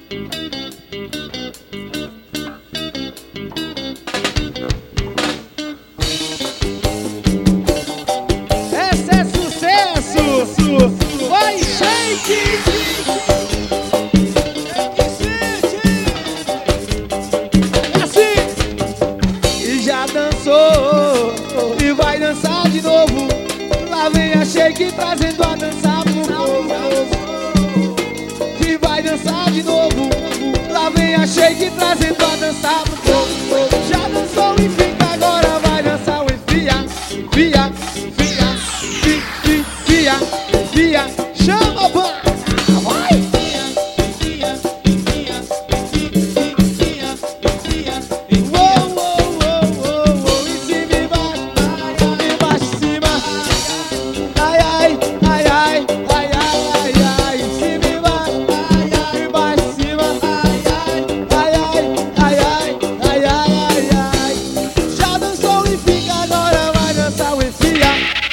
Esse é sucesso! Vai, shake! É assim! E já dançou, e vai dançar de novo. Lá vem a shake trazendo a dança pro povo. E vai dançar de novo. Lá vem a shake trazendo a dança pro povo. Já dançou e fica, agora vai dançar o enfia, enfia, enfia, enfia, enfia. Chama, pá! Vai! Uou, uou, uou, uou, em cima e embaixo e cima. Ai, ai, ai, ai, ai, ai, ai, em cima e embaixo e cima. Ai, ai, ai, ai, ai, ai, ai. Já dançou e fica, agora vai dançar o enfia.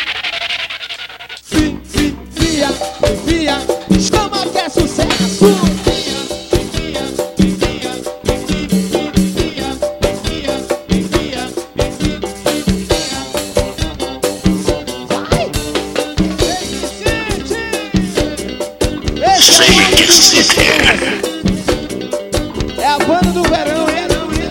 Enfia, enfia, chama que é sucesso. Vai! É a banda do verão, hein?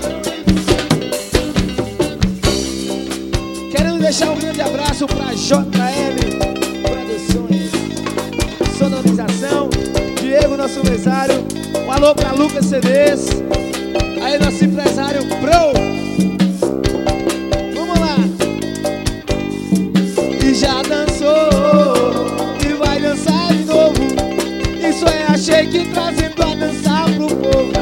Querendo deixar um grande abraço pra JL Produções, sonorização, Diego, nosso mesário. Um alô pra Lucas CDs, aí nosso empresário Pro. Vamos lá. E já dançou, e vai dançar de novo. Isso é a shake trazendo a dança pro povo.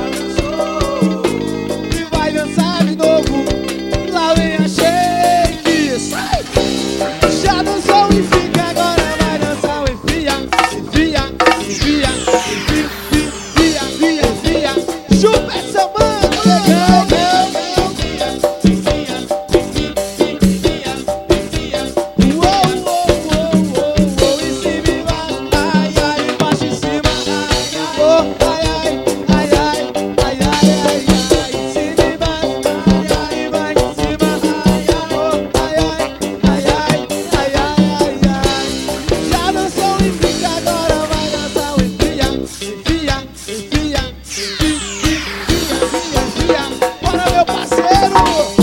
E vai dançar de novo. Lá vem a shake. Sai! Já dançou e fica, agora vai dançar o enfia, enfia, enfia, enfia, enfia, enfia. Chupa essa mão, legal, uou, uou, uou, uou, em cima e embaixo, ai, ai, embaixo e cima. Oh, ai, ai, ai, ai, ai, ai, ai, ai, em cima e embaixo, ai, ai, embaixo e cima. Oh, ai, ai, ai, ai, ai, ai, ai, ai. Já dançou e fica, agora vai dançar o enfia, enfia, enfia, enfia, enfia, enfia. Bora, meu parceiro!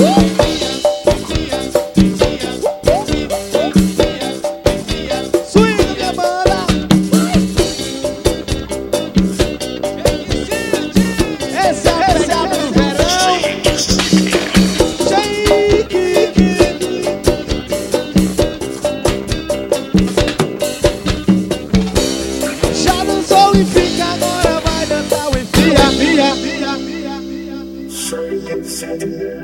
Swing, minha banda! Essa é a pegada do verão! Shake! Já dançou e fica, agora vai dançar o enfia, enfia, enfia, enfia.